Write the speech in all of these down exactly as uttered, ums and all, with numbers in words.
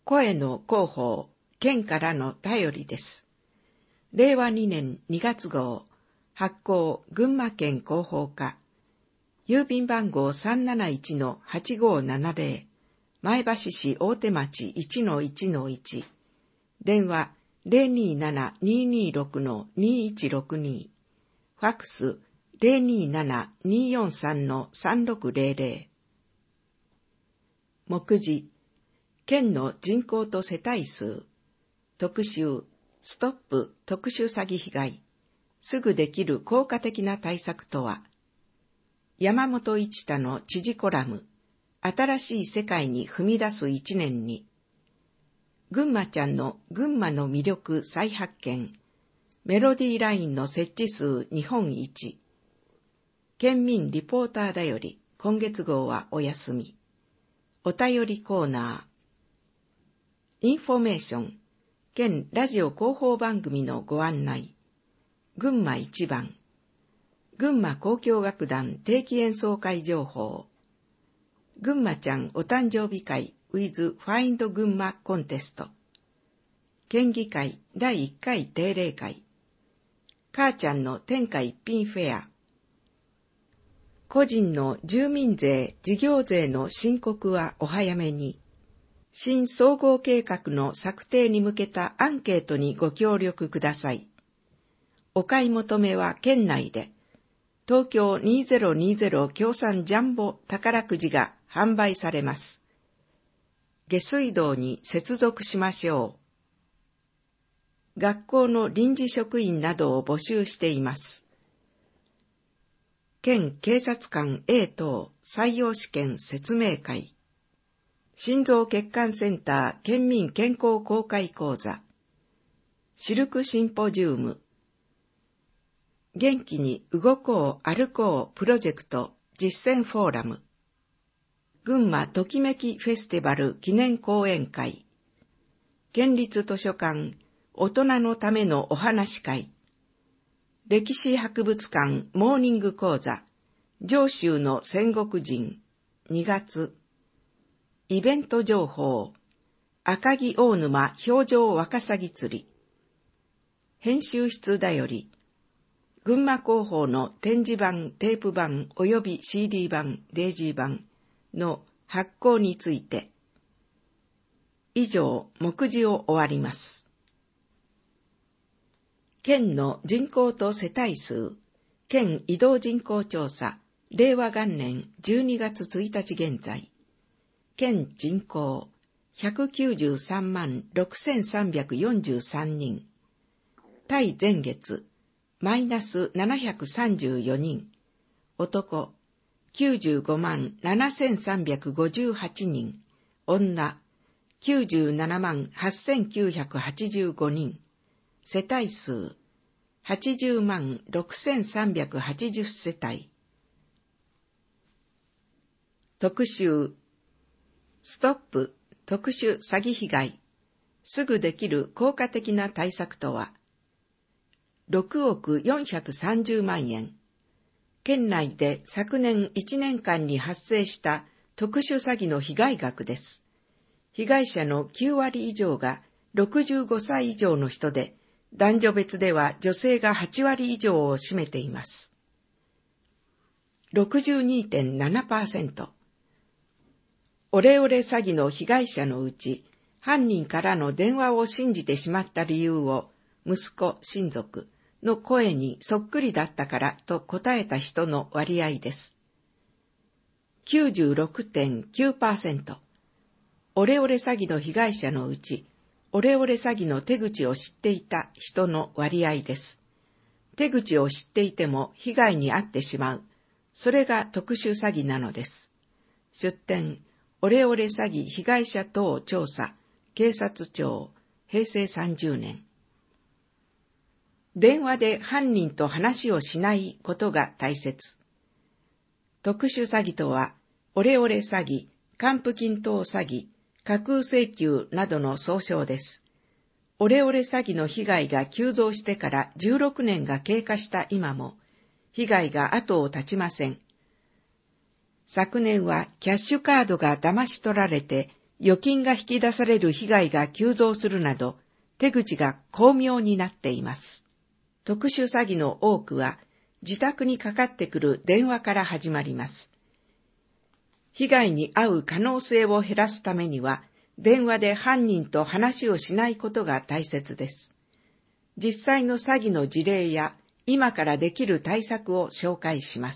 声の広報、県からの便りです。れいわにねんにがつ号、発行群馬県広報課、郵便番号 さんなないちのはちごーななぜろ、前橋市大手町 いちのいちのいち、電話 ゼロにーななにーにーろくのにーいちろくに、ファックス ゼロにーななにーよんさんのさんろくぜろぜろ。目次、県の人口と世帯数、特集、ストップ特殊詐欺被害、すぐできる効果的な対策とは、山本一太の知事コラム、新しい世界に踏み出す一年に、ぐんまちゃんの群馬の魅力再発見、メロディーラインの設置数日本一、県民リポーターだより今月号はお休み、お便りコーナー、インフォメーション、県ラジオ広報番組のご案内、群馬一番、群馬交響楽団定期演奏会情報、群馬ちゃんお誕生日会 with Find 群馬コンテスト、県議会だいいっかい定例会、母ちゃんの天下一品フェア、個人の住民税事業税の申告はお早めに、新総合計画の策定に向けたアンケートにご協力ください。お買い求めは県内で、東京にせんにじゅう協賛ジャンボ宝くじが販売されます。下水道に接続しましょう。学校の臨時職員などを募集しています。県警察官 A 等採用試験説明会。心臓血管センター県民健康公開講座。シルクシンポジウム。元気に動こう歩こうプロジェクト実践フォーラム。群馬ときめきフェスティバル記念講演会。県立図書館大人のためのお話会。歴史博物館モーニング講座上州の戦国人にがつ。イベント情報赤城大沼氷上ワカサギ釣り。編集室だより群馬広報の展示版、テープ版及び シーディー 版、デイジー版の発行について。以上、目次を終わります。県の人口と世帯数、県移動人口調査、れいわがんねんじゅうにがつついたち現在。県人口ひゃくきゅうじゅうさんまんろくせんさんびゃくよんじゅうさんにん。対前月、マイナスななひゃくさんじゅうよにん。男、きゅうじゅうごまんななせんさんびゃくごじゅうはちにん。女、きゅうじゅうななまんはっせんきゅうひゃくはちじゅうごにん。世帯数、はちじゅうまんろくせんさんびゃくはちじゅうせたい。特集、ストップ特殊詐欺被害。すぐできる効果的な対策とは、ろくおくよんひゃくさんじゅうまんえん。県内で昨年いちねんかんに発生した特殊詐欺の被害額です。被害者のきゅうわり以上がろくじゅうごさい以上の人で、男女別では女性がはちわり以上を占めています。ろくじゅうにてんななパーセント。オレオレ詐欺の被害者のうち、犯人からの電話を信じてしまった理由を、息子、親族の声にそっくりだったからと答えた人の割合です。きゅうじゅうろくてんきゅうパーセント。オレオレ詐欺の被害者のうち、オレオレ詐欺の手口を知っていた人の割合です。手口を知っていても被害に遭ってしまう。それが特殊詐欺なのです。出典、オレオレ詐欺被害者等調査、警察庁、へいせいさんじゅうねん。電話で犯人と話をしないことが大切。特殊詐欺とは、オレオレ詐欺、還付金等詐欺、架空請求などの総称です。オレオレ詐欺の被害が急増してからじゅうろくねんが経過した今も、被害が後を絶ちません。昨年はキャッシュカードが騙し取られて預金が引き出される被害が急増するなど、手口が巧妙になっています。特殊詐欺の多くは、自宅にかかってくる電話から始まります。被害に遭う可能性を減らすためには、電話で犯人と話をしないことが大切です。実際の詐欺の事例や、今からできる対策を紹介します。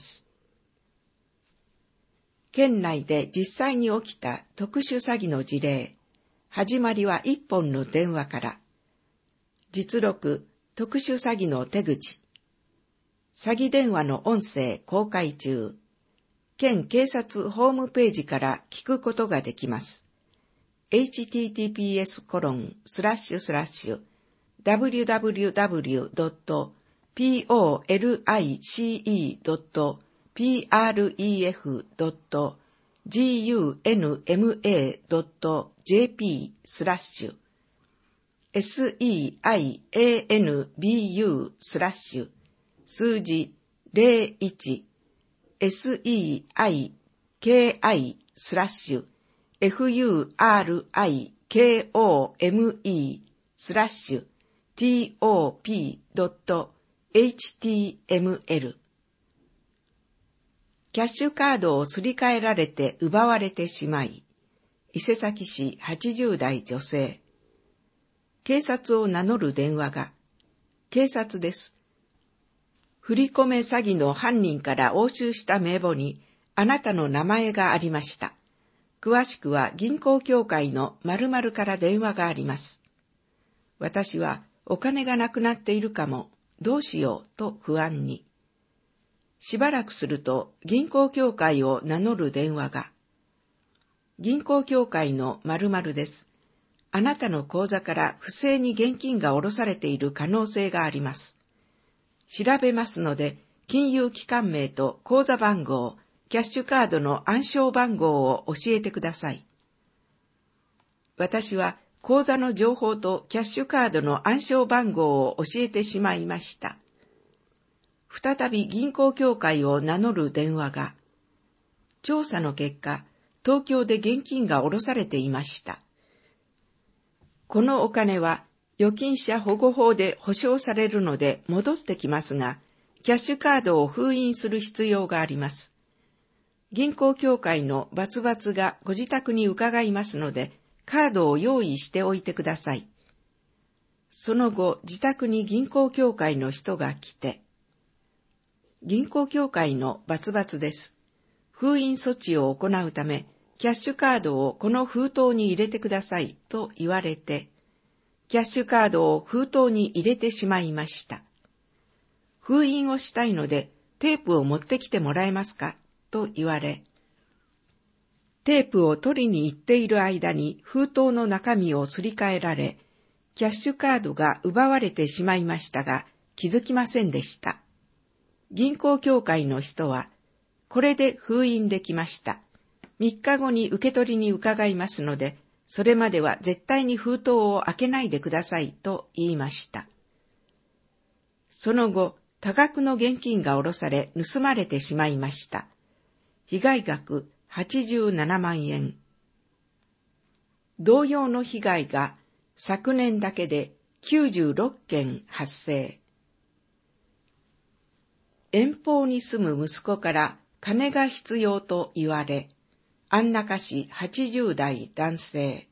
県内で実際に起きた特殊詐欺の事例。始まりは一本の電話から。実録、特殊詐欺の手口。詐欺電話の音声公開中。県警察ホームページから聞くことができます。エイチティーティーピーエスコロンスラッシュスラッシュダブリュダブリュダブリュドットポリシドットプレフドットgunma.jp スラッシュ seianbu スラッシュ数字ゼロいち seiki スラッシュ furikome スラッシュ top.html キャッシュカードをすり替えられて奪われてしまい、伊勢崎市はちじゅう代女性。警察を名乗る電話が、警察です。振り込め詐欺の犯人から押収した名簿にあなたの名前がありました。詳しくは銀行協会の〇〇から電話があります。私はお金がなくなっているかも、どうしようと不安に。しばらくすると銀行協会を名乗る電話が、銀行協会の〇〇です。あなたの口座から不正に現金が下ろされている可能性があります。調べますので、金融機関名と口座番号、キャッシュカードの暗証番号を教えてください。私は口座の情報とキャッシュカードの暗証番号を教えてしまいました。再び銀行協会を名乗る電話が、調査の結果、東京で現金が下ろされていました。このお金は預金者保護法で保証されるので戻ってきますが、キャッシュカードを封印する必要があります。銀行協会のバツバツがご自宅に伺いますので、カードを用意しておいてください。その後、自宅に銀行協会の人が来て、銀行協会のバツバツです。封印措置を行うため、キャッシュカードをこの封筒に入れてくださいと言われて、キャッシュカードを封筒に入れてしまいました。封印をしたいのでテープを持ってきてもらえますかと言われ、テープを取りに行っている間に封筒の中身をすり替えられ、キャッシュカードが奪われてしまいましたが、気づきませんでした。銀行協会の人は、これで封印できました。三日後に受け取りに伺いますので、それまでは絶対に封筒を開けないでくださいと言いました。その後、多額の現金が下ろされ盗まれてしまいました。被害額はちじゅうななまんえん。同様の被害が昨年だけできゅうじゅうろっけん発生。遠方に住む息子から金が必要と言われ、安中市はちじゅう代男性。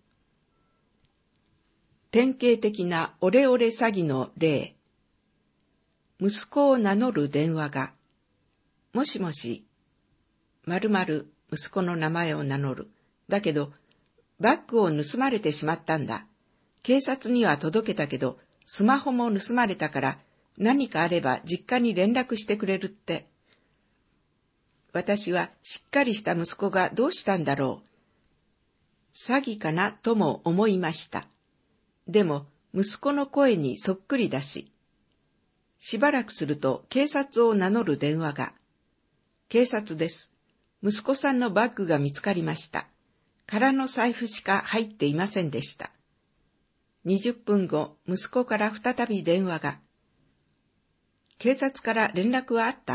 典型的なオレオレ詐欺の例。息子を名乗る電話が、もしもし、〇〇息子の名前を名乗る。だけど、バッグを盗まれてしまったんだ。警察には届けたけど、スマホも盗まれたから、何かあれば実家に連絡してくれるって。私はしっかりした息子がどうしたんだろう。詐欺かなとも思いました。でも息子の声にそっくりだし。しばらくすると警察を名乗る電話が。警察です。息子さんのバッグが見つかりました。空の財布しか入っていませんでした。にじゅっぷんご、息子から再び電話が。警察から連絡はあった？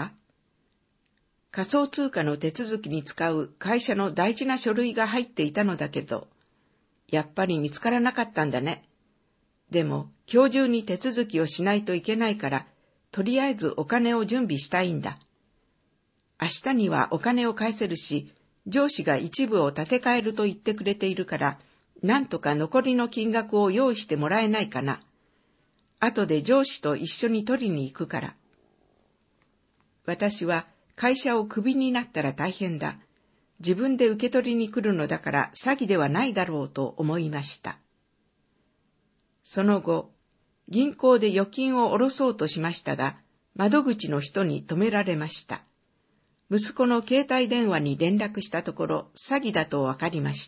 仮想通貨の手続きに使う会社の大事な書類が入っていたのだけど、 やっぱり見つからなかったんだね。でも、今日中に手続きをしないといけないから、とりあえずお金を準備したいんだ。明日にはお金を返せるし、上司が一部を立て替えると言ってくれているから、なんとか残りの金額を用意してもらえないかな。後で上司と一緒に取りに行くから。私は会社をクビになったら大変だ。自分で受け取りに来るのだから詐欺ではないだろうと思いました。その後、銀行で預金を下ろそうとしましたが、窓口の人に止められました。息子の携帯電話に連絡したところ、詐欺だとわかりました。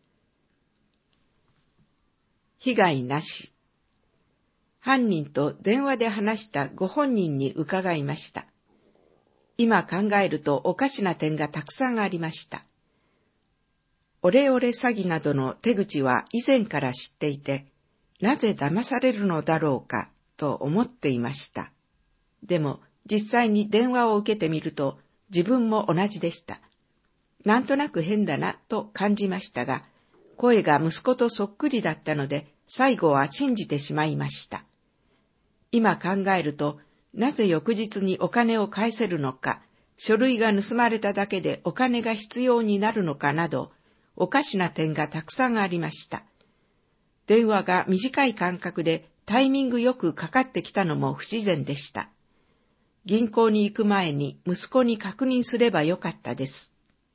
被害なし。犯人と電話で話したご本人に伺いました。今考えるとおかしな点がたくさんありました。オレオレ詐欺などの手口は以前から知っていて、なぜ騙されるのだろうかと思っていました。でも実際に電話を受けてみると自分も同じでした。なんとなく変だなと感じましたが、声が息子とそっくりだったので最後は信じてしまいました。今考えると、なぜ翌日にお金を返せるのか、書類が盗まれただけでお金が必要になるのかなど、おかしな点がたくさんありました。電話が短い間隔でタイミングよくかかってきたのも不自然でした。銀行に行く前に息子に確認すればよかったです。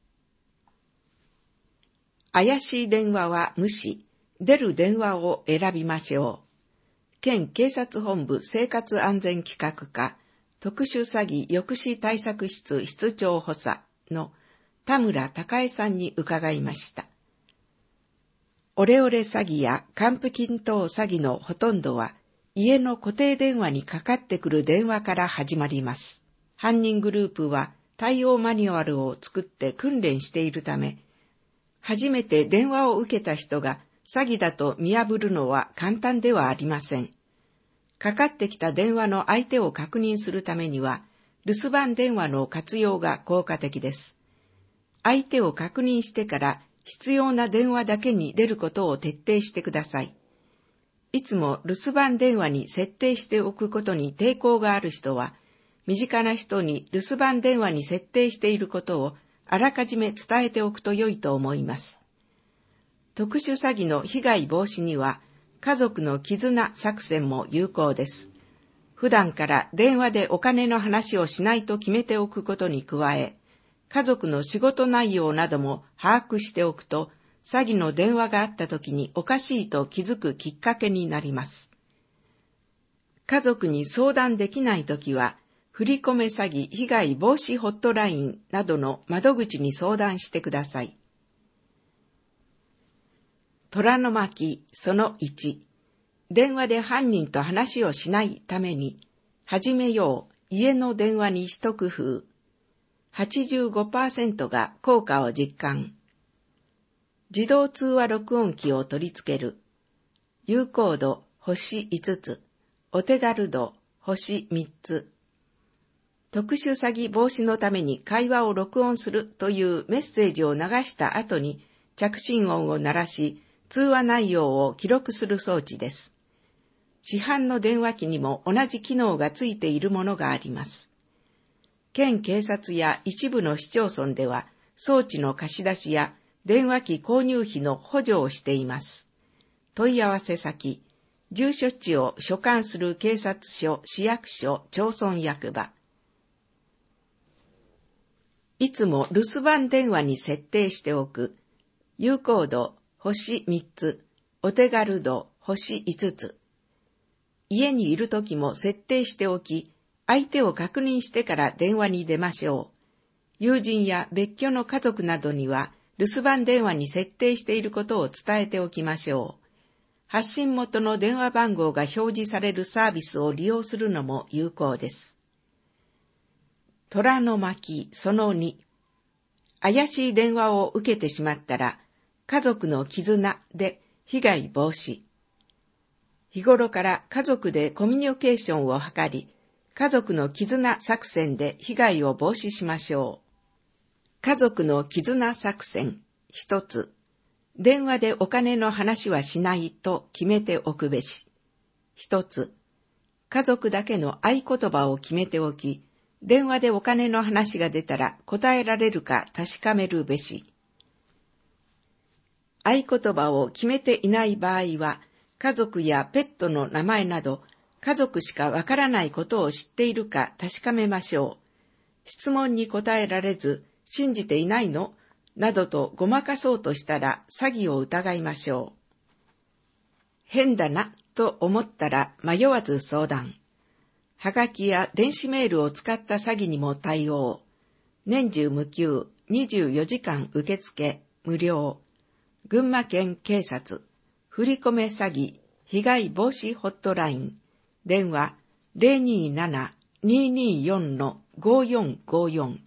怪しい電話は無視、出る電話を選びましょう。県警察本部生活安全企画課特殊詐欺抑止対策室室長補佐の田村孝恵さんに伺いました。オレオレ詐欺や還付金等詐欺のほとんどは家の固定電話にかかってくる電話から始まります。犯人グループは対応マニュアルを作って訓練しているため、初めて電話を受けた人が詐欺だと見破るのは簡単ではありません。かかってきた電話の相手を確認するためには、留守番電話の活用が効果的です。相手を確認してから必要な電話だけに出ることを徹底してください。いつも留守番電話に設定しておくことに抵抗がある人は、身近な人に留守番電話に設定していることをあらかじめ伝えておくと良いと思います。特殊詐欺の被害防止には、家族の絆作戦も有効です。普段から電話でお金の話をしないと決めておくことに加え、家族の仕事内容なども把握しておくと、詐欺の電話があった時におかしいと気づくきっかけになります。家族に相談できないときは、振り込め詐欺被害防止ホットラインなどの窓口に相談してください。虎の巻そのいち、電話で犯人と話をしないために、始めよう家の電話に一工夫。はちじゅうごパーセント が効果を実感。自動通話録音機を取り付ける。有効度星いつつ、お手軽度星みっつ。特殊詐欺防止のために会話を録音するというメッセージを流した後に着信音を鳴らし、通話内容を記録する装置です。市販の電話機にも同じ機能がついているものがあります。県警察や一部の市町村では装置の貸し出しや電話機購入費の補助をしています。問い合わせ先、住所地を所管する警察署、市役所、町村役場。いつも留守番電話に設定しておく。有効度星みっつ、お手軽度星いつつ。家にいるときも設定しておき、相手を確認してから電話に出ましょう。友人や別居の家族などには留守番電話に設定していることを伝えておきましょう。発信元の電話番号が表示されるサービスを利用するのも有効です。虎の巻そのに、怪しい電話を受けてしまったら、家族の絆で被害防止。日頃から家族でコミュニケーションを図り、家族の絆作戦で被害を防止しましょう。家族の絆作戦一つ、 電話でお金の話はしないと決めておくべし。一つ、家族だけの合言葉を決めておき、電話でお金の話が出たら答えられるか確かめるべし。合言葉を決めていない場合は、家族やペットの名前など、家族しかわからないことを知っているか確かめましょう。質問に答えられず、信じていないのなどとごまかそうとしたら詐欺を疑いましょう。変だなと思ったら迷わず相談。はがきや電子メールを使った詐欺にも対応。年中無休、にじゅうよじかん受付、無料。群馬県警察、振り込め詐欺、被害防止ホットライン。電話 ゼロにーなな にーにーよん ごよんごよん。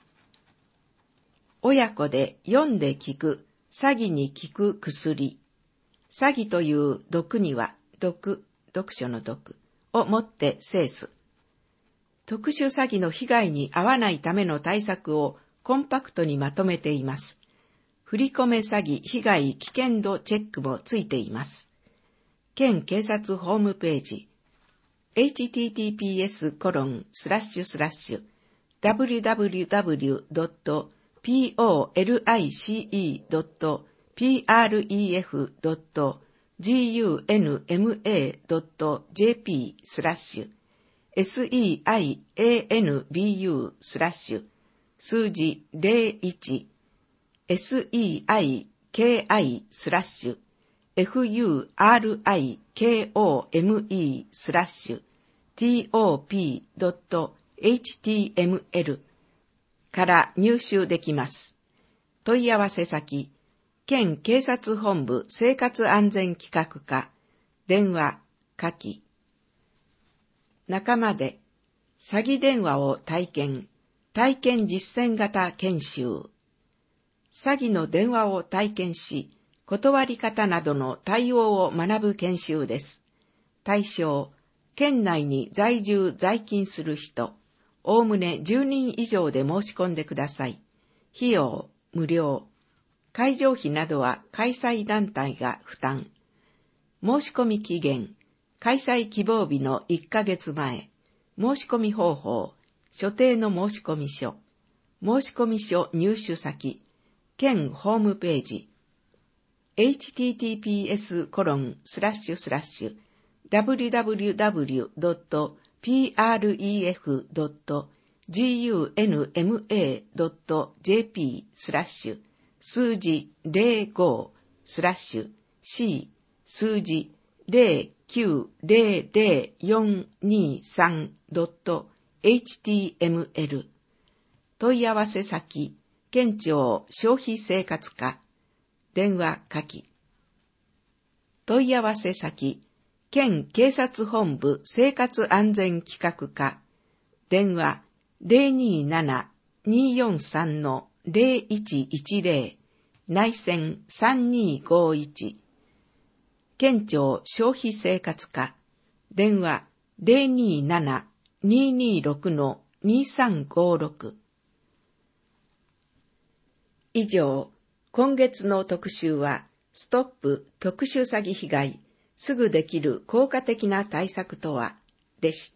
親子で読んで聞く、詐欺に効く薬。詐欺という毒には、毒、読書の毒をもって制す。特殊詐欺の被害に遭わないための対策をコンパクトにまとめています。振り込め詐欺被害危険度チェックもついています。県警察ホームページ、エイチティーティーピーエスコロンスラッシュスラッシュダブリューダブリューダブリュードットポリセドットプレフドットグンマドットジェーピースラッシュセイアンブスラッシュ数字ゼロいちセイキスラッシュフユーアールアイケーオーエムイースラッシュトップドットエイチティーエムエル から入手できます。問い合わせ先、県警察本部生活安全企画課、電話、下記。仲間で、詐欺電話を体験、体験実践型研修。詐欺の電話を体験し、断り方などの対応を学ぶ研修です。対象、県内に在住在勤する人、おおむねじゅうにん以上で申し込んでください。費用、無料。会場費などは開催団体が負担。申し込み期限、開催希望日のいっかげつまえ。申し込み方法、所定の申し込み書。申し込み書入手先、県ホームページ、エイチティーティーピーエスコロンスラッシュスラッシュダブリューダブリューダブリュードットプレフドットグンマドットジェーピースラッシュ数字ゼロごスラッシュ C 数字ゼロきゅうゼロゼロよんにさんドットエイチティーエムエル 問い合わせ先、県庁消費生活課、電話下記。問い合わせ先、県警察本部生活安全企画課、電話 ゼロにーなな にーよんさん ゼロいちいちゼロ 内線さんにーごいち。県庁消費生活課、電話 ゼロにーなな にーにーろく にーさんごろく。以上、今月の特集は、ストップ特殊詐欺被害、すぐできる効果的な対策とは、でした。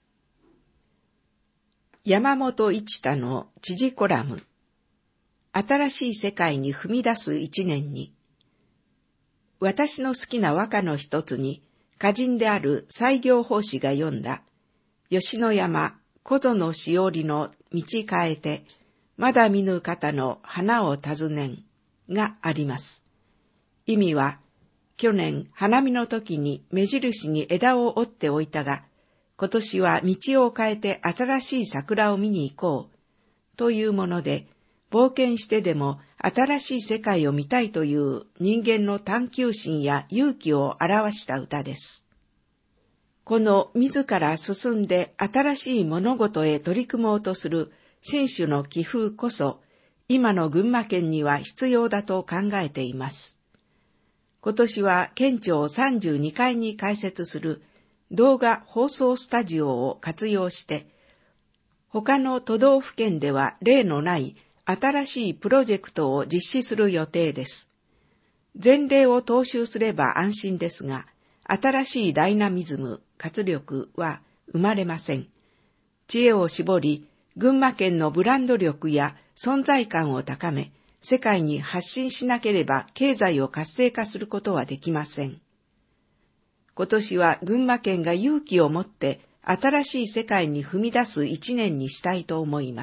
山本一太の知事コラム、新しい世界に踏み出す一年に、私の好きな和歌の一つに、歌人である西行法師が詠んだ、吉野山小園しおりの道変えて、まだ見ぬ方の花を尋ねんがあります。意味は、去年花見の時に目印に枝を折っておいたが、今年は道を変えて新しい桜を見に行こうというもので、冒険してでも新しい世界を見たいという人間の探求心や勇気を表した歌です。この自ら進んで新しい物事へ取り組もうとする新種の気風こそ、今の群馬県には必要だと考えています。今年は県庁さんじゅうにかいに開設する動画放送スタジオを活用して、他の都道府県では例のない新しいプロジェクトを実施する予定です。 前例を踏襲すれば安心ですが、新しいダイナミズム、活力は生まれません。知恵を絞り、群馬県のブランド力や存在感を高め、世界に発信しなければ経済を活性化することはできません。今年は群馬県が勇気を持って新しい世界に踏み出す一年にしたいと思います。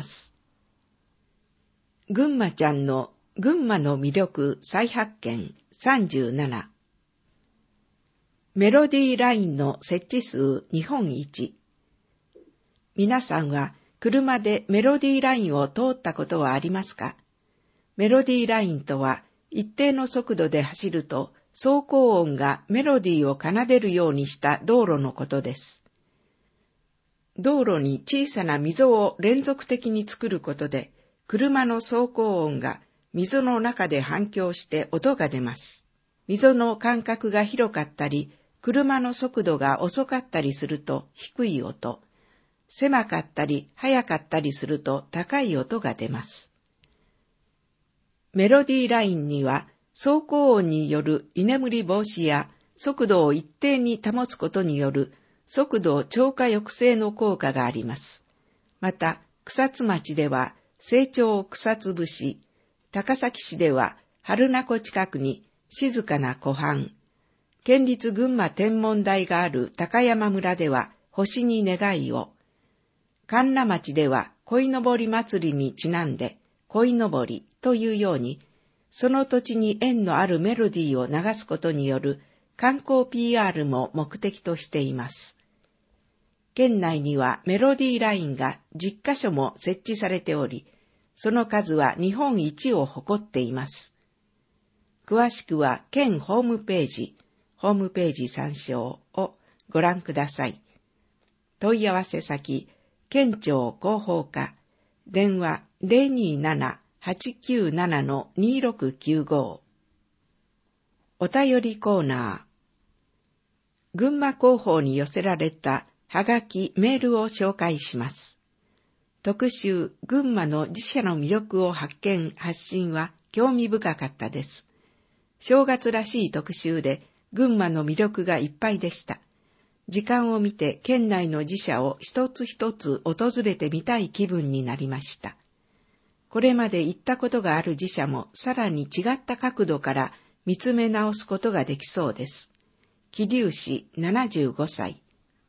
群馬ちゃんの群馬の魅力再発見さんじゅうなな。メロディーラインの設置数日本一。皆さんは車でメロディーラインを通ったことはありますか？メロディーラインとは一定の速度で走ると走行音がメロディーを奏でるようにした道路のことです。道路に小さな溝を連続的に作ることで、車の走行音が溝の中で反響して音が出ます。溝の間隔が広かったり、車の速度が遅かったりすると低い音、狭かったり速かったりすると高い音が出ます。メロディーラインには走行音による居眠り防止や速度を一定に保つことによる速度超過抑制の効果があります。また、草津町では青鳥草津節、高崎市では春名湖近くに静かな湖畔、県立群馬天文台がある高山村では星に願いを、神流町では鯉のぼり祭りにちなんで鯉のぼりというように、その土地に縁のあるメロディーを流すことによる観光 ピーアール も目的としています。県内にはメロディーラインがじゅっかしょも設置されており、その数は日本一を誇っています。詳しくは県ホームページ、ホームページ参照をご覧ください。問い合わせ先、県庁広報課、電話 ゼロにーなな はちきゅうなな にーろくきゅうご。お便りコーナー。群馬広報に寄せられたはがきメールを紹介します。特集群馬の自社の魅力を発見発信は興味深かったです。正月らしい特集で群馬の魅力がいっぱいでした。時間を見て県内の自社を一つ一つ訪れてみたい気分になりました。これまで行ったことがある自社もさらに違った角度から見つめ直すことができそうです。桐生市ななじゅうごさい。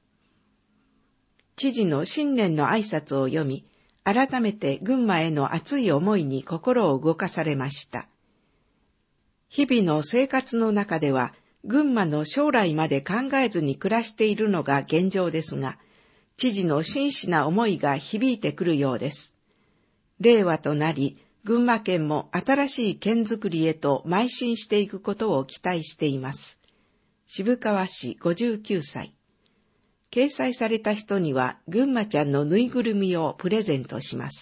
知事の新年の挨拶を読み、改めて群馬への熱い思いに心を動かされました。日々の生活の中では、群馬の将来まで考えずに暮らしているのが現状ですが、知事の真摯な思いが響いてくるようです。令和となり、群馬県も新しい県づくりへと邁進していくことを期待しています。渋川市ごじゅうきゅうさい。掲載された人には群馬ちゃんのぬいぐるみをプレゼントします。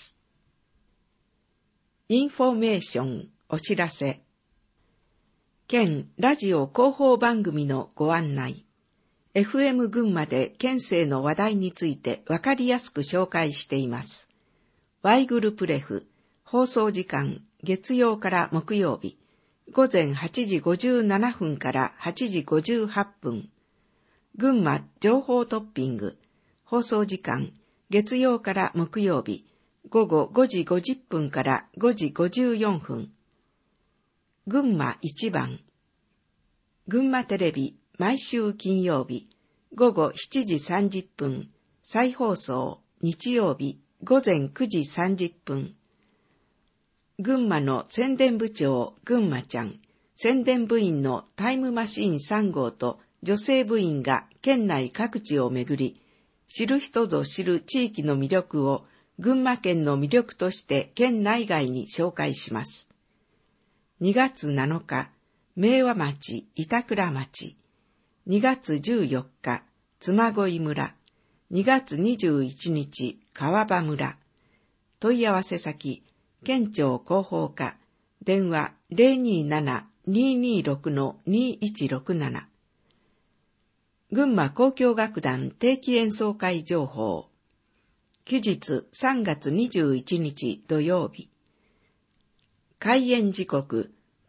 インフォメーションお知らせ。県ラジオ広報番組のご案内。エフエム 群馬で県政の話題についてわかりやすく紹介しています。ワイグルプレフ、放送時間月曜から木曜日、ごぜんはちじごじゅうななふんからはちじごじゅうはっぷん。群馬情報トッピング、放送時間月曜から木曜日、ごごごじごじゅっぷんからごじごじゅうよんふん。群馬一番。群馬テレビ毎週金曜日、ごごしちじさんじゅっぷん、再放送日曜日ごぜんくじさんじゅっぷん。群馬の宣伝部長群馬ちゃん、宣伝部員のタイムマシーンさんごうと女性部員が県内各地を巡り、知る人ぞ知る地域の魅力を群馬県の魅力として県内外に紹介します。にがつなのか、明和町、板倉町。にがつじゅうよっか、妻恋村。にがつにじゅういちにち、川場村。問い合わせ先、県庁広報課。電話 ゼロにーなな にーにーろく にーいちろくなな。群馬交響楽団定期演奏会情報。期日さんがつにじゅういちにち土曜日。開演時刻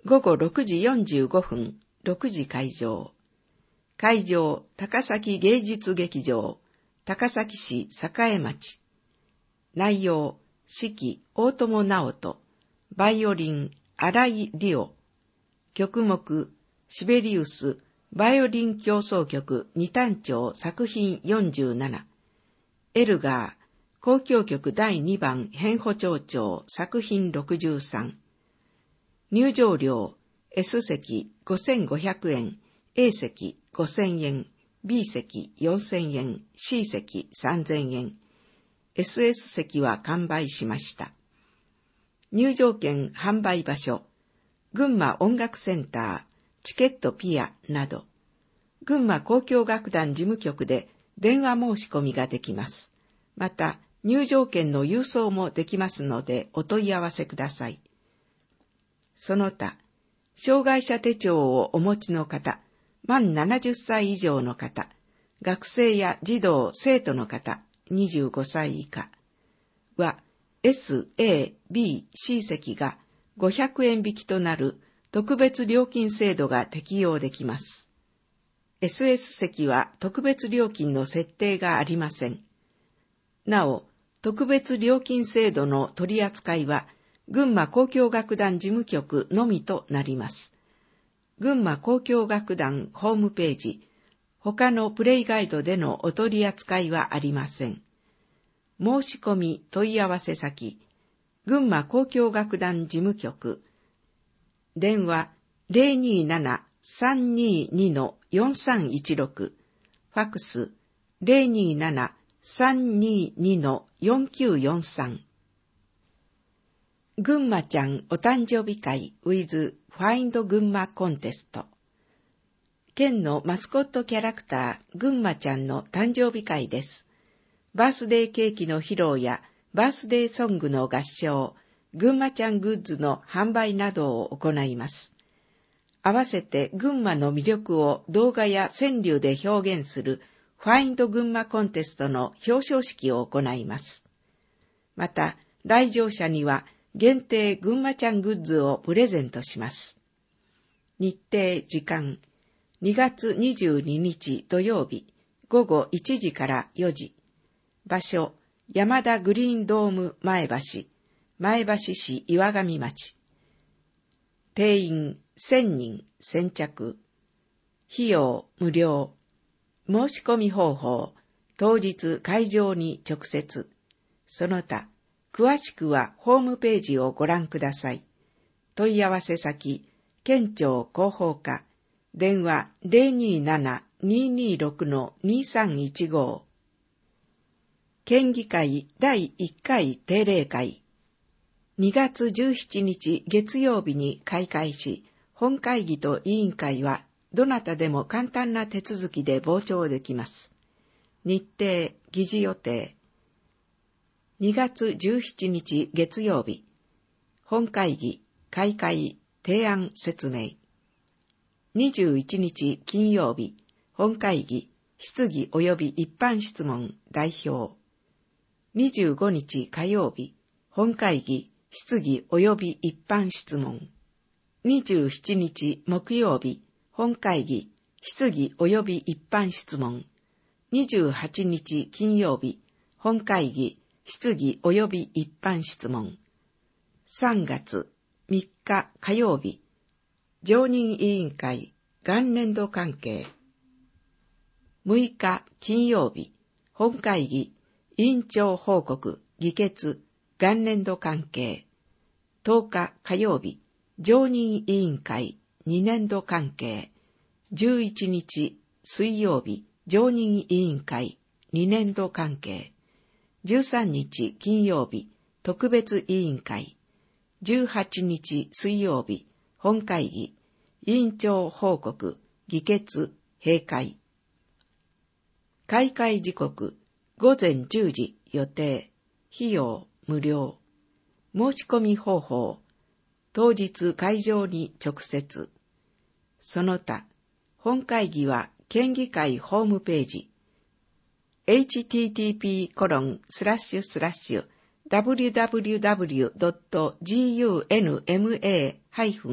ごごろくじよんじゅうごふん、ろくじ開場。会場、高崎芸術劇場、高崎市栄町。内容、指揮、大友直人。バイオリン、新井理央。曲目、シベリウス、バイオリン協奏曲二単調作品よんじゅうなな。エルガー、交響曲だいにばん変歩長調作品ろくじゅうさん。入場料、S 席ごせんごひゃくえん、A 席ごせんえん、B 席よんせんえん、C 席さんぜんえん。エスエス 席は完売しました。入場券販売場所、群馬音楽センター、チケットピアなど、群馬交響楽団事務局で電話申し込みができます。また、入場券の郵送もできますのでお問い合わせください。その他、障害者手帳をお持ちの方、満ななじゅっさい以上の方、学生や児童、生徒の方、にじゅうごさい以下は、S、A、B、C 席がごひゃくえん引きとなる特別料金制度が適用できます。エスエス 席は特別料金の設定がありません。なお、特別料金制度の取り扱いは、群馬交響楽団事務局のみとなります。群馬交響楽団ホームページ、他のプレイガイドでのお取り扱いはありません。申し込み問い合わせ先、群馬交響楽団事務局、電話 ゼロにーなな さんにーに よんさんいちろく、ファックス ゼロにーなな さんにーに よんきゅうよんさん。群馬ちゃんお誕生日会 with Find 群馬コンテスト。県のマスコットキャラクター群馬ちゃんの誕生日会です。バースデーケーキの披露やバースデーソングの合唱、群馬ちゃんグッズの販売などを行います。合わせて群馬の魅力を動画や川柳で表現するFind 群馬コンテストの表彰式を行います。また、来場者には限定群馬ちゃんグッズをプレゼントします。日程時間、にがつにじゅうににち土曜日、ごごいちじからよじ。場所、山田グリーンドーム前橋、前橋市岩上町。定員せんにん先着。費用無料。申し込み方法、当日会場に直接。その他、詳しくはホームページをご覧ください。問い合わせ先、県庁広報課、電話 ゼロにーなな にーにーろく にーさんいちご。県議会だいいっかい定例会。にがつじゅうしちにち月曜日に開会し、本会議と委員会はどなたでも簡単な手続きで傍聴できます。日程、議事予定。にがつじゅうしちにち月曜日、本会議、開会、提案説明。にじゅういちにち金曜日、本会議、質疑及び一般質問、代表。にじゅうごにち火曜日、本会議、質疑及び一般質問。にじゅうしちにち木曜日、本会議、質疑及び一般質問。にじゅうはちにち金曜日、本会議、質疑及び一般質問。さんがつみっか火曜日、常任委員会、元年度関係。むいか金曜日、本会議、委員長報告、議決、元年度関係。とおか火曜日、常任委員会、にねんど関係。じゅういちにち水曜日、常任委員会、にねんど関係。じゅうさんにち金曜日、特別委員会。じゅうはちにち水曜日、本会議、委員長報告、議決、閉会。開会時刻、ごぜんじゅうじ予定、費用無料。申し込み方法、当日会場に直接。その他、本会議は県議会ホームページ、エイチティーティーピーコロンスラッシュスラッシュダブリューダブリューダブリュードットグンマ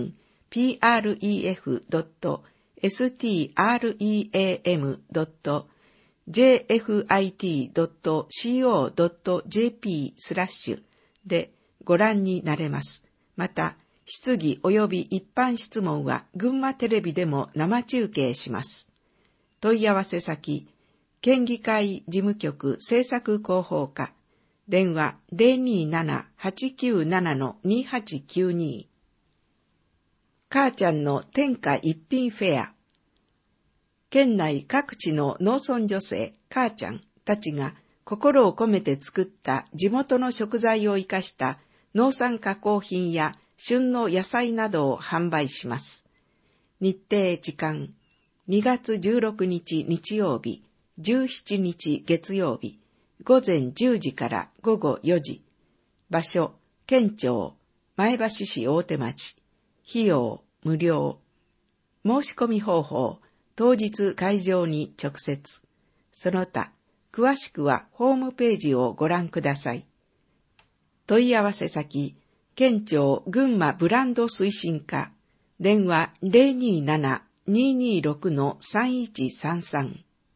ピーアールイーエフドットストラムドットジェーエフアイティードットコードットジェーピー スラッシュでご覧になれます。また、質疑及び一般質問は群馬テレビでも生中継します。問い合わせ先、県議会事務局政策広報課、電話 ゼロにーなな はちきゅうなな にはちきゅうに。母ちゃんの天下一品フェア。県内各地の農村女性、母ちゃんたちが心を込めて作った地元の食材を生かした農産加工品や旬の野菜などを販売します。日程時間、にがつじゅうろくにち日曜日、じゅうしちにち月曜日、ごぜんじゅうじからごごよじ。場所、県庁、前橋市大手町。費用、無料。申し込み方法、当日会場に直接。その他、詳しくはホームページをご覧ください。問い合わせ先、県庁群馬ブランド推進課、電話 ゼロにーなな にーにーろく さんいちさんさん。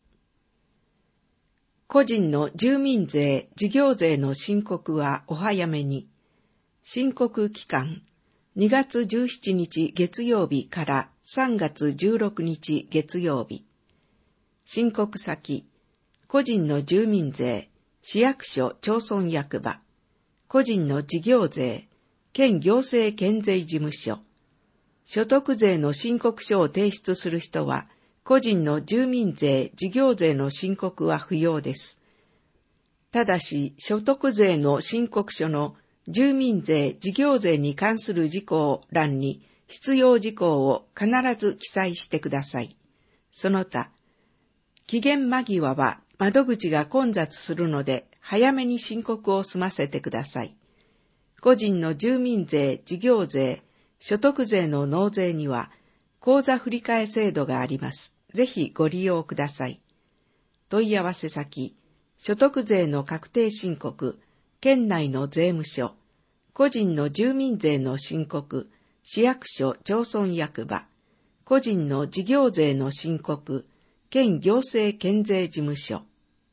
個人の住民税、事業税の申告はお早めに。申告期間、にがつじゅうしちにち月曜日からさんがつじゅうろくにち月曜日。申告先、個人の住民税、市役所町村役場、個人の事業税、県行政県税事務所。所得税の申告書を提出する人は、個人の住民税、事業税の申告は不要です。ただし、所得税の申告書の住民税、事業税に関する事項欄に必要事項を必ず記載してください。その他、期限間際は窓口が混雑するので、早めに申告を済ませてください。個人の住民税、事業税、所得税の納税には、口座振替制度があります。ぜひご利用ください。問い合わせ先、所得税の確定申告、県内の税務署、個人の住民税の申告、市役所町村役場、個人の事業税の申告、県行政県税事務所。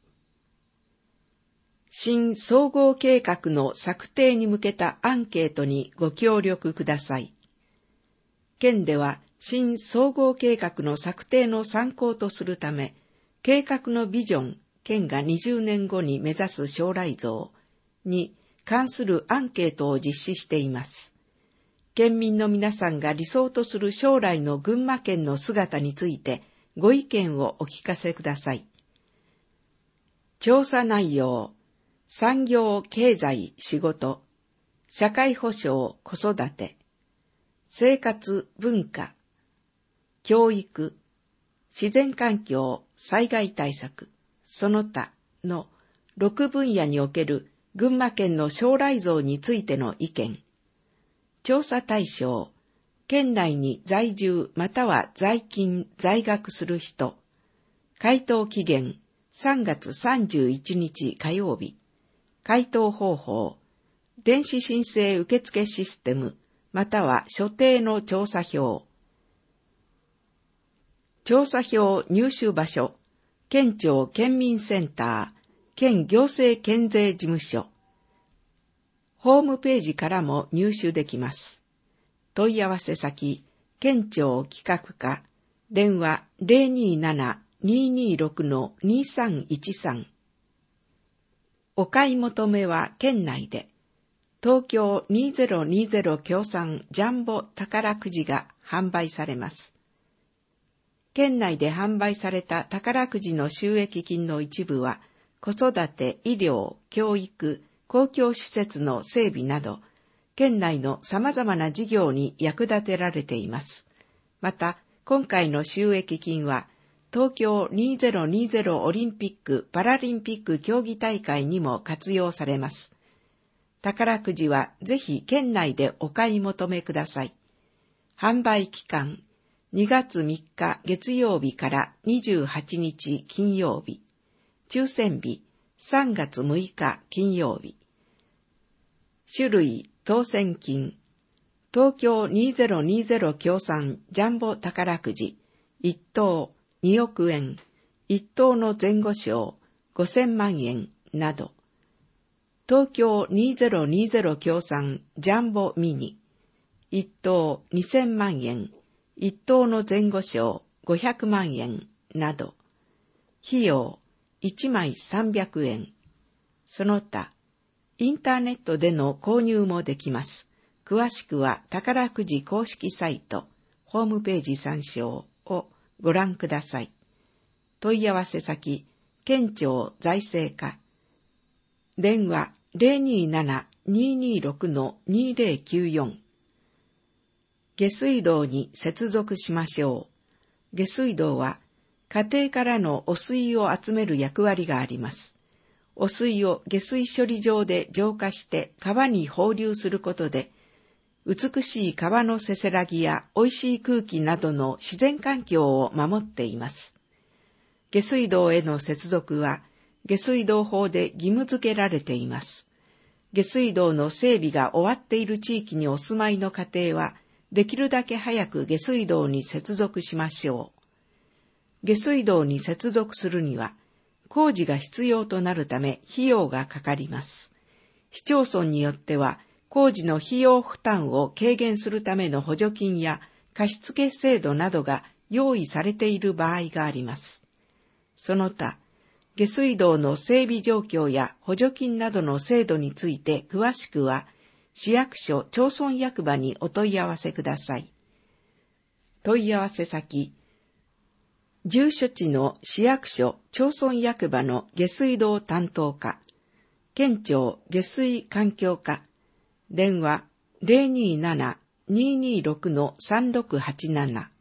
新総合計画の策定に向けたアンケートにご協力ください。県では新総合計画の策定の参考とするため、計画のビジョン、県がにじゅうねんごに目指す将来像に関するアンケートを実施しています。県民の皆さんが理想とする将来の群馬県の姿についてご意見をお聞かせください。調査内容、産業、経済、仕事、社会保障、子育て、生活、文化、教育、自然環境、災害対策、その他のろくぶんやにおける群馬県の将来像についての意見。調査対象、県内に在住または在勤、在学する人。回答期限、さんがつさんじゅういちにち火曜日。回答方法、電子申請受付システム、または所定の調査票。調査票入手場所、県庁県民センター、県行政県税事務所。ホームページからも入手できます。問い合わせ先、県庁企画課、電話 ゼロにーなな にーにーろく にーさんいちさん。お買い求めは県内で、東京にせんにじゅう協賛ジャンボ宝くじが販売されます。県内で販売された宝くじの収益金の一部は、子育て、医療、教育、公共施設の整備など、県内の様々な事業に役立てられています。また、今回の収益金は、東京にせんにじゅうオリンピック・パラリンピック競技大会にも活用されます。宝くじはぜひ県内でお買い求めください。販売期間、にがつみっか月曜日からにじゅうはちにち金曜日。抽選日、さんがつむいか金曜日。種類、当選金。 東京にせんにじゅう協賛ジャンボ宝くじ、一等におくえん、一等の前後賞ごせんまんえんなど、東京にせんにじゅう協賛ジャンボミニ、一等にせんまんえん、一等の前後賞ごひゃくまんえんなど、費用いちまいさんびゃくえん。その他、インターネットでの購入もできます。詳しくは宝くじ公式サイト、ホームページ参照をご覧ください。問い合わせ先、県庁財政課。電話 ゼロにーなな にーにーろく のにーぜろきゅうよん。下水道に接続しましょう。下水道は家庭からの汚水を集める役割があります。汚水を下水処理場で浄化して川に放流することで、美しい川のせせらぎや美味しい空気などの自然環境を守っています。下水道への接続は、下水道法で義務付けられています。下水道の整備が終わっている地域にお住まいの家庭は、できるだけ早く下水道に接続しましょう。下水道に接続するには、工事が必要となるため費用がかかります。市町村によっては、工事の費用負担を軽減するための補助金や貸付制度などが用意されている場合があります。その他、下水道の整備状況や補助金などの制度について詳しくは、市役所町村役場にお問い合わせください。問い合わせ先、住所地の市役所町村役場の下水道担当課、県庁下水環境課、電話 ゼロにーなな にーにーろく のさんろくはちなな。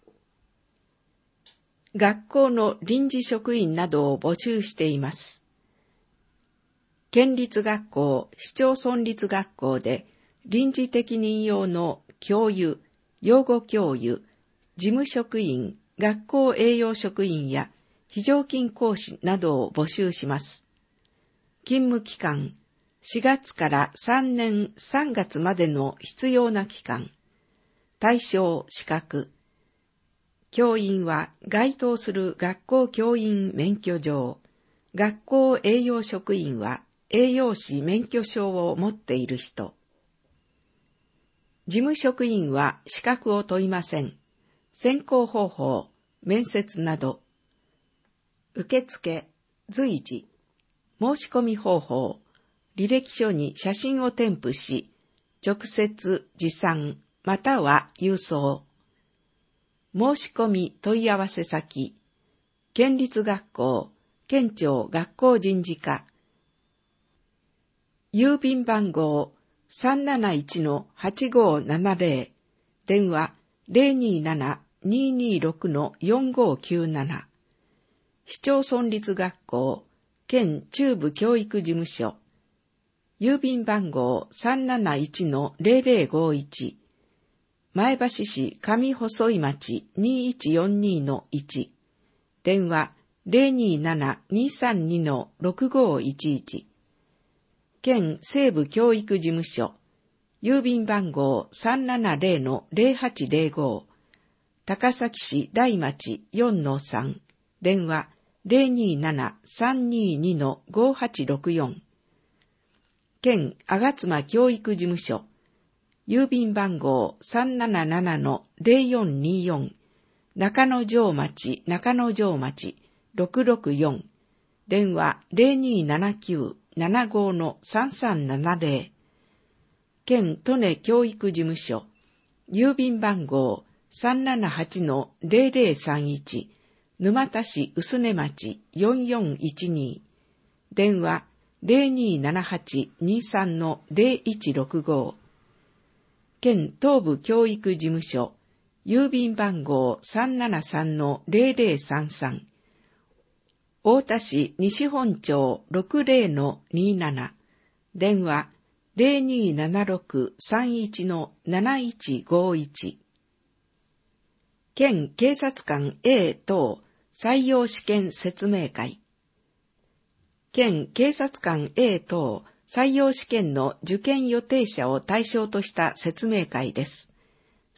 学校の臨時職員などを募集しています。県立学校、市町村立学校で臨時的任用の教諭、養護教諭、事務職員、学校栄養職員や非常勤講師などを募集します。勤務期間、しがつからさんねんさんがつまでの必要な期間。対象資格。教員は該当する学校教員免許状。学校栄養職員は栄養士免許証を持っている人。事務職員は資格を問いません。選考方法、面接など。受付、随時。申し込み方法。履歴書に写真を添付し、直接持参または郵送。申し込み問い合わせ先、県立学校、県庁学校人事課。郵便番号 さんなないちのはちごーななぜろ、電話 ゼロにーなな にーにーろく のよんごーきゅうなな。市町村立学校、県中部教育事務所。郵便番号 さんなないちのぜろぜろごいち。前橋市上細井町 にいちよんにのいち。電話 ゼロにーなな にーさんにのろくごーいちいち。県西部教育事務所。郵便番号 さんななぜろのぜろはちぜろご。高崎市大町 よんのさん。電話 ゼロにーなな さんにーにのごはちろくよん。県吾妻教育事務所。郵便番号 さんなななのぜろよんによん。中野城町中野城町ろくろくよん。電話 ゼロにーななきゅう ななごのさんさんななぜろ。県利根教育事務所。郵便番号 さんななはちのぜろぜろさんいち。沼田市薄根町よんよんいちに。電話ゼロにーななはち にーさんのぜろいちろくご。県東部教育事務所。郵便番号 さんななさんのぜろぜろさんさん。太田市西本町 ろくぜろのになな。電話ゼロにーななろく さんいちのなないちごいち。県警察官 A 等採用試験説明会。県警察官 A 等採用試験の受験予定者を対象とした説明会です。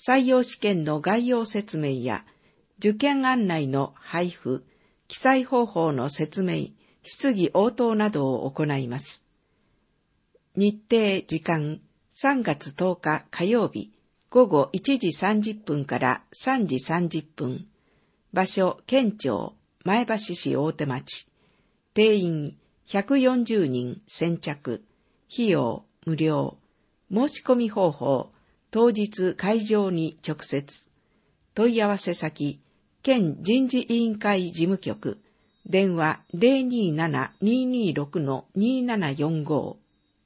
採用試験の概要説明や、受験案内の配布、記載方法の説明、質疑応答などを行います。日程時間、さんがつとおか火曜日、午後いちじさんじゅっぷんからさんじさんじゅっぷん。場所、県庁、前橋市大手町。定員ひゃくよんじゅうにん先着。費用無料。申し込み方法、当日会場に直接。問い合わせ先、県人事委員会事務局。電話 ゼロにーなな にーにーろく にーななよんご。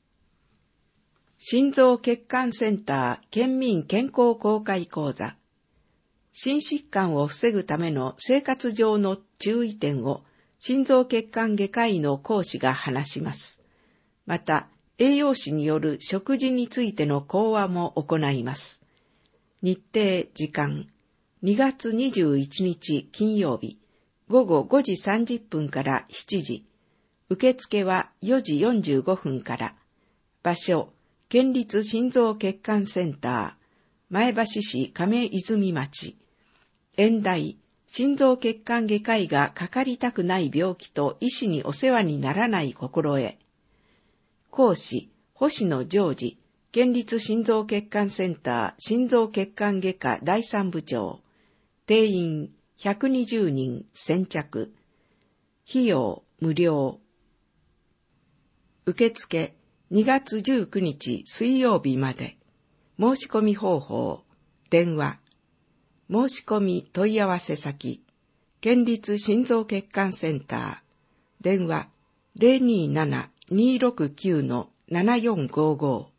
心臓血管センター県民健康公開講座。心疾患を防ぐための生活上の注意点を心臓血管外科医の講師が話します。また、栄養士による食事についての講話も行います。日程時間、にがつにじゅういちにち金曜日、午後ごじさんじゅっぷんからしちじ。受付はよじよんじゅうごふんから。場所、県立心臓血管センター、前橋市亀泉町。演題、心臓血管外科医がかかりたくない病気と医師にお世話にならない心得。講師、星野常時、県立心臓血管センター心臓血管外科だいさん部長。定員ひゃくにじゅうにん先着。費用無料。受付にがつじゅうくにち水曜日まで。申し込み方法、電話。申し込み問い合わせ先、県立心臓血管センター。電話 ゼロにーなな にーろくきゅう ななよんごご。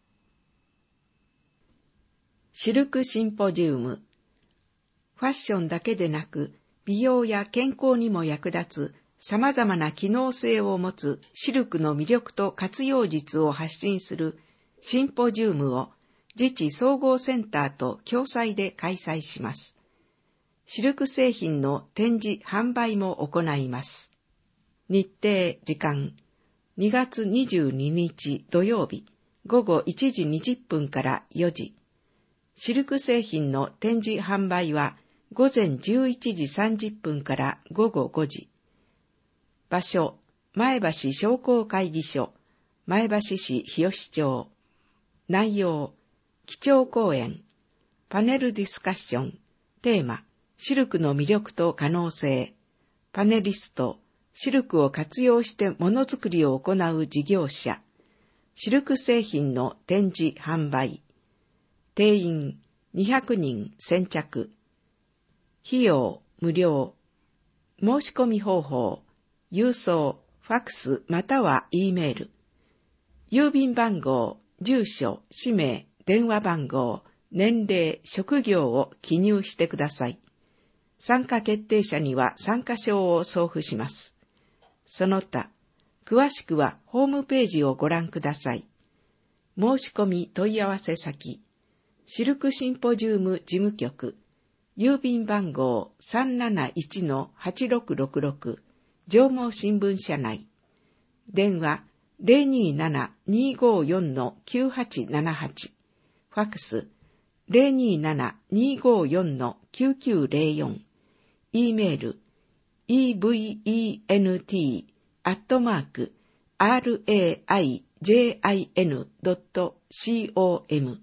シルクシンポジウム。ファッションだけでなく、美容や健康にも役立つ様々な機能性を持つシルクの魅力と活用術を発信するシンポジウムを自治総合センターと共催で開催します。シルク製品の展示販売も行います。日程時間、にがつにじゅうににち土曜日、午後いちじにじゅっぷんからよじ。シルク製品の展示販売は午前じゅういちじさんじゅっぷんから午後ごじ。場所、前橋商工会議所、前橋市日吉町。内容、基調講演、パネルディスカッション、テーマ、シルクの魅力と可能性。パネリスト、シルクを活用してものづくりを行う事業者。シルク製品の展示販売。定員にひゃくにん先着。費用無料。申し込み方法、郵送、ファックスまたは E メール。郵便番号、住所、氏名、電話番号、年齢、職業を記入してください。参加決定者には参加証を送付します。その他、詳しくはホームページをご覧ください。申し込み問い合わせ先、シルクシンポジウム事務局、郵便番号 さんなないちのはちろくろくろく、上毛新聞社内。電話 ゼロにーなな にーごーよん きゅうはちななはち。ファックス ゼロにーなな にーごーよん きゅうきゅうゼロよん。E メール イーブイイーエヌティー アットマーク アールエーアイジェーアイエヌ ドット コム。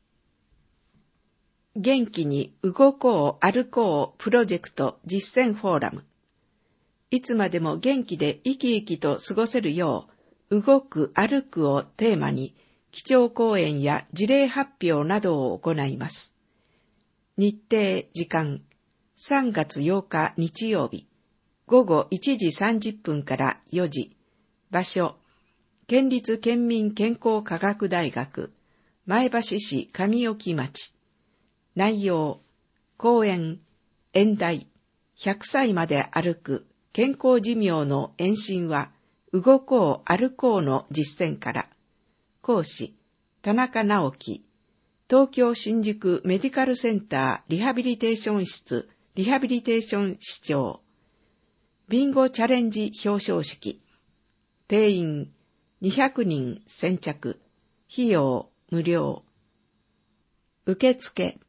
元気に動こう歩こうプロジェクト実践フォーラム。いつまでも元気で生き生きと過ごせるよう、動く歩くをテーマに、基調講演や事例発表などを行います。日程時間、さんがつようか日曜日、午後いちじさんじゅっぷんからよじ。場所、県立県民健康科学大学、前橋市上沖町。内容、講演、演題、ひゃくさいまで歩く健康寿命の延伸は、動こう歩こうの実践から。講師、田中直樹、東京新宿メディカルセンターリハビリテーション室リハビリテーション室長。ビンゴチャレンジ表彰式。定員にひゃくにん先着。費用無料。受付、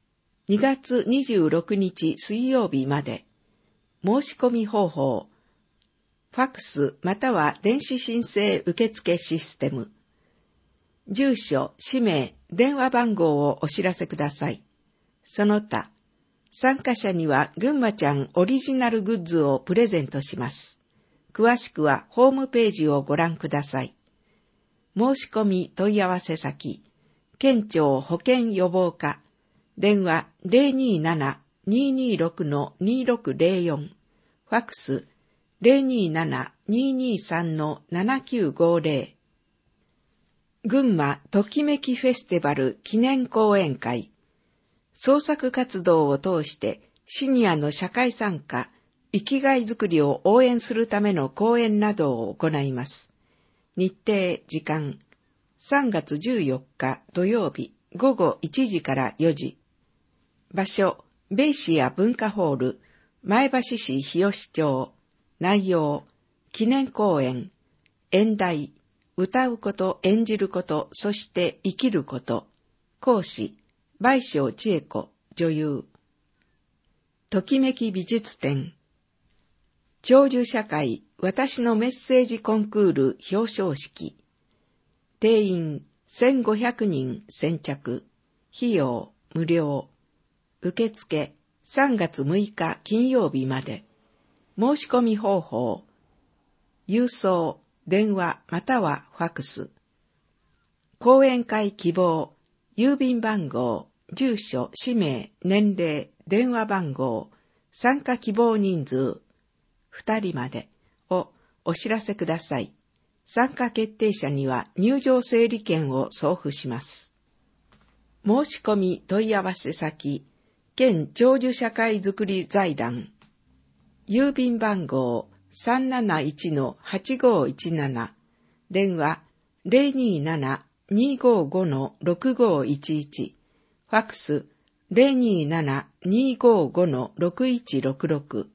にがつにじゅうろくにち水曜日まで。申し込み方法。ファックスまたは電子申請受付システム。住所、氏名、電話番号をお知らせください。その他、参加者にはぐんまちゃんオリジナルグッズをプレゼントします。詳しくはホームページをご覧ください。申し込み問い合わせ先、県庁保健予防課、電話 ゼロにーなな にーにーろく にーろくゼロよん、ファックス ゼロにーなな にーにーさん ななきゅうごゼロ。群馬ときめきフェスティバル記念講演会。創作活動を通してシニアの社会参加、生きがいづくりを応援するための講演などを行います。日程、時間、さんがつじゅうよっか土曜日ごごいちじからよじ。場所、ベイシア文化ホール、前橋市日吉町。内容、記念講演、演題、歌うこと、演じること、そして生きること。講師、倍賞千恵子、女優。ときめき美術展。長寿社会、私のメッセージコンクール表彰式。定員せんごひゃくにん先着。費用無料。受付さんがつむいか金曜日まで。申し込み方法。郵送、電話またはファックス。講演会希望。郵便番号、住所、氏名、年齢、電話番号、参加希望人数、ふたりまでをお知らせください。参加決定者には入場整理券を送付します。申し込み問い合わせ先、県長寿社会づくり財団。郵便番号 さんなないちのはちごいちなな、電話 ゼロにーなな にーごーご ろくごいちいち、ファックス ゼロにーなな にーごーご ろくいちろくろく。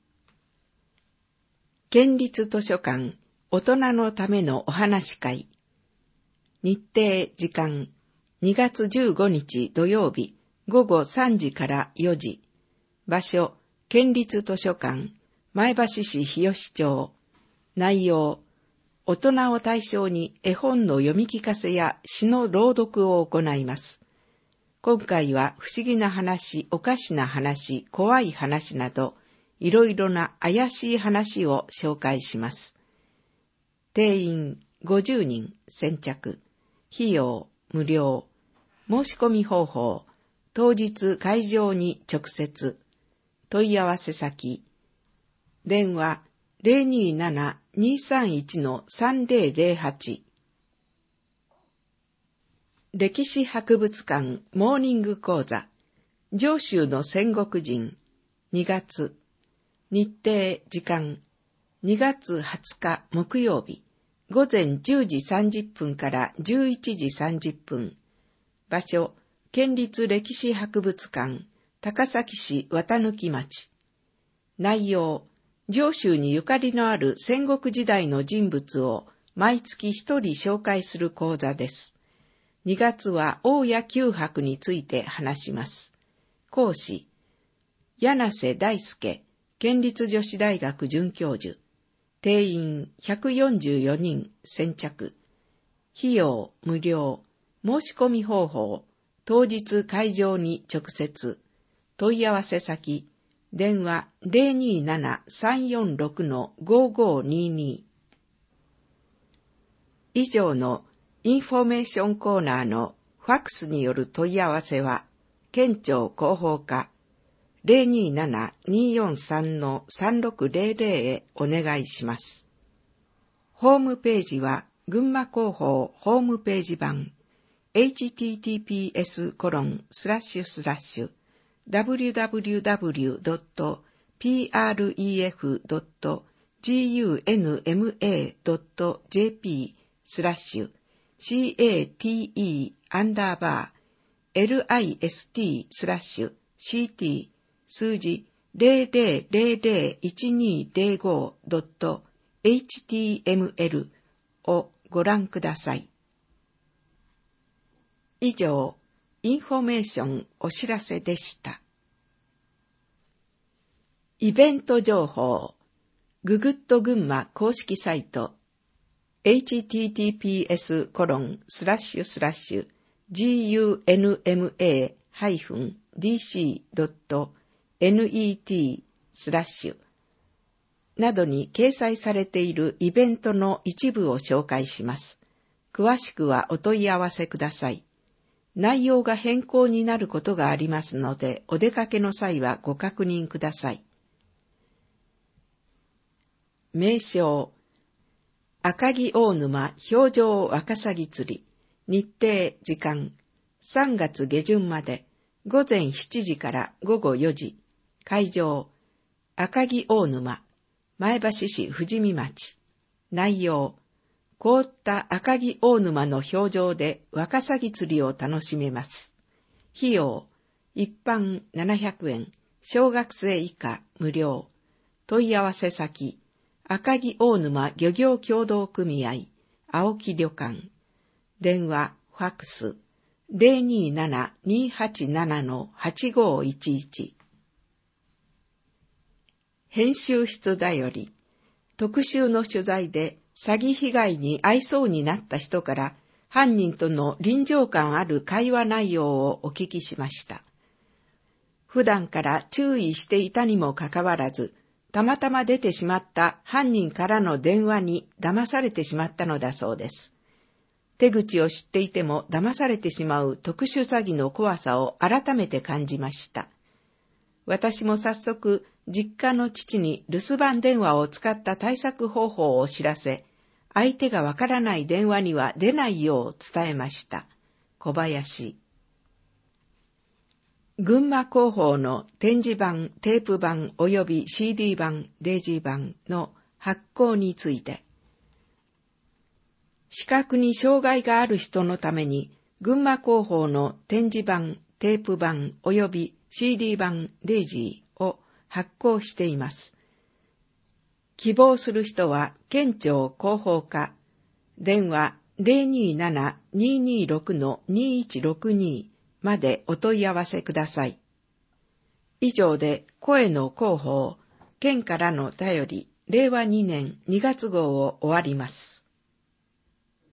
県立図書館大人のためのお話会。日程時間にがつじゅうごにち土曜日ごごさんじからよじ。場所県立図書館前橋市日吉町。内容、大人を対象に絵本の読み聞かせや詩の朗読を行います。今回は不思議な話、おかしな話、怖い話など、いろいろな怪しい話を紹介します。定員ごじゅうにん先着。費用無料。申し込み方法、当日会場に直接。問い合わせ先、電話 ゼロにーなな にーさんいち さんぜろぜろはち。歴史博物館モーニング講座、上州の戦国人、にがつ。日程時間、にがつはつか木曜日、ごぜんじゅうじさんじゅっぷんからじゅういちじさんじゅっぷん。場所、県立歴史博物館、高崎市綿貫町。内容、上州にゆかりのある戦国時代の人物を毎月一人紹介する講座です。にがつは大谷九博について話します。講師、柳瀬大輔、県立女子大学准教授。定員ひゃくよんじゅうよにん先着。費用無料。申し込み方法、当日会場に直接。問い合わせ先、電話 ゼロにーなな さんよんろく ごごにーにー。以上のインフォメーションコーナーのファックスによる問い合わせは、県庁広報課 ゼロにーなな にーよんさん さんろくゼロゼロ へお願いします。ホームページは、群馬広報ホームページ版 エイチティーティーピーエスコロンスラッシュスラッシュダブリューダブリューダブリュードットプレフドットグンマドットジェーピースラッシュ cate アンダーバー list スラッシュ ct 数字 ゼロゼロゼロゼロいちにゼロご ドット エイチティーエムエル をご覧ください。以上、インフォメーションお知らせでした。 イベント情報、ググッド群馬公式サイト、エイチティーティーピーエスコロンスラッシュスラッシュグンマディーシードットネット スラッシュなどに掲載されているイベントの一部を紹介します。詳しくはお問い合わせください。内容が変更になることがありますので、お出かけの際はご確認ください。名称、赤城大沼氷上ワカサギ釣り、日程時間、さんがつげじゅんまで、ごぜんしちじからごごよじ、会場、赤城大沼、前橋市富士見町。内容、凍った赤城大沼の氷上でワカサギ釣りを楽しめます。費用、一般ななひゃくえん、小学生以下無料。問い合わせ先、赤城大沼漁業協同組合、青木旅館。電話、ファックス、ゼロにーなな にーはちなな はちごーいちいち。編集室だより、特集の取材で詐欺被害に遭いそうになった人から犯人との臨場感ある会話内容をお聞きしました。普段から注意していたにもかかわらず、たまたま出てしまった犯人からの電話に騙されてしまったのだそうです。手口を知っていても騙されてしまう特殊詐欺の怖さを改めて感じました。私も早速、実家の父に留守番電話を使った対策方法を知らせ、相手がわからない電話には出ないよう伝えました。小林。群馬広報の展示版、テープ版及び シーディー 版、デイジー版の発行について、視覚に障害がある人のために、群馬広報の展示版、テープ版及び シーディー 版、デイジーを発行しています。希望する人は県庁広報課、電話 ゼロにーなな にーにーろく にーいちろくに までお問い合わせください。以上で声の広報、県からの便り、れいわにねんにがつごうを終わります。